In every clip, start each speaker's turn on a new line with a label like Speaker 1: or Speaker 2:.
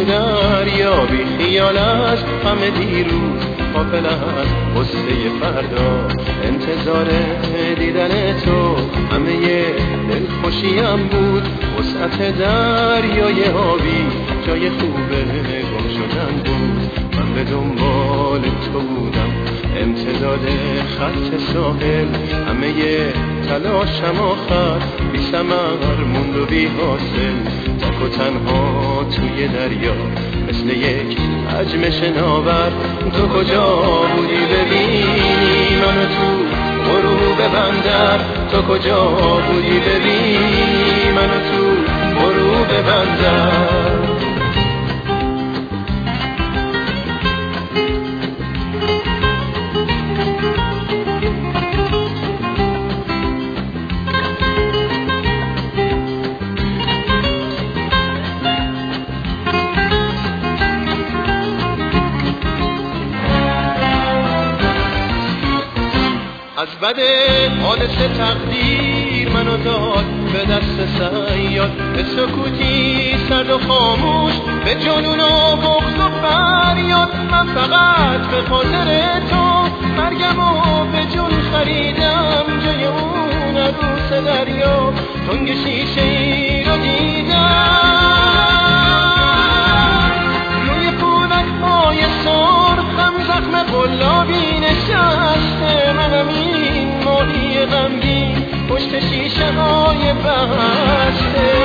Speaker 1: تو دریا بی خیال است، همه دیروز غافل از غصه فردا. انتظار دیدن تو همه دلخوشیم بود، وسعت دریای آبی جای خوبه گم شدن بود. من به دنبال تو بودم، امتداد خط ساحل، همه تلاشم آخر بی ثمر موند و بی حاصل. تک و تنها توی دریا مثل یک حجم شناور. تو کجا بودی ببینی منو تو غروب بندر؟ تو کجا بودی ببینی منو تو غروب بندر؟ از بد حادث تقدیر منو داد به دست صیاد، به سکوتی سرد و خاموش، به جنون و بغض و فریاد. من فقط به خاطر تو مرگمو به جون خریدم، جای اون عروس دریا تنگ شیشه ای رو دیدم. روی پولک‌های سرخم زخم قلابی نشسته، منم این ماهی غمگین پشت شیشه های بسته.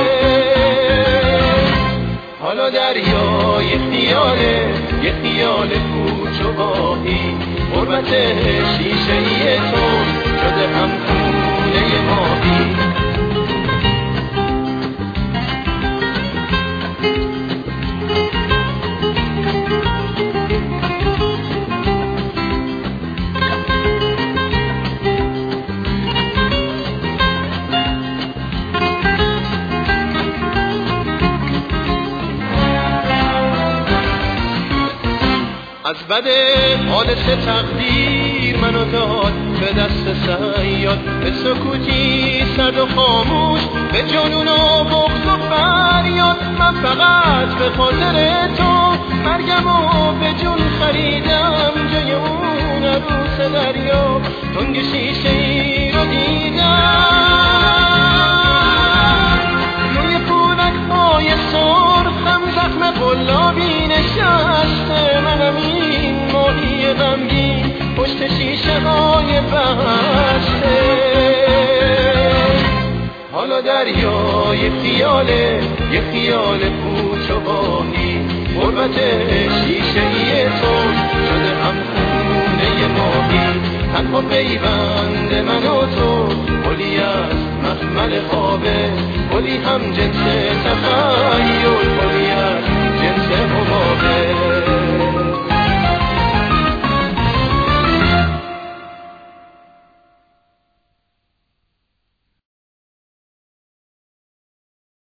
Speaker 1: حالا دریا یه خیاله، یه خیال پوچ و باهی، غربت شیشه ای تو شده هم خونه ماهی. از بد حادث تقدیر منو داد به دست صیاد، به سکوتی سرد و خاموش، به جنون و بغض و فریاد. من فقط به خاطر تو مرگمو به جون خریدم، جای اون عروس دریا تنگ شیشه ای رو دیدم. روی پولک‌های سرخم زخم قلابی نشسته، منم این ماهی غمگین پشت شیشه های بسته. حالا دریا یه خیاله، یه خیال پوچ و باهی، غربت شیشه ای تو شده هم خونه ماهی. تنها پیوند من و تو گلی از مخمل خوابه، گلی هم جنس تخیل،